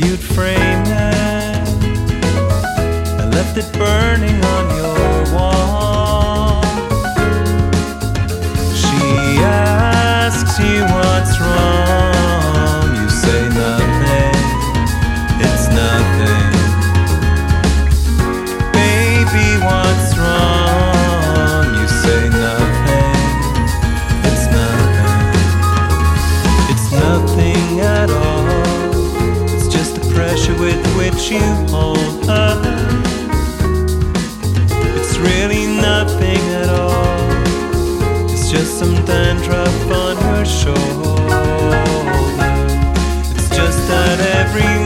you'd frame it and left it burning on your wall. She asks you what's wrong. You say nothing, it's nothing. Baby, what's wrong? You say nothing, it's nothing. It's nothing at all. It's just the pressure with which you hold her. It's really nothing at all. It's just some dandruff on her shoulder. It's just that every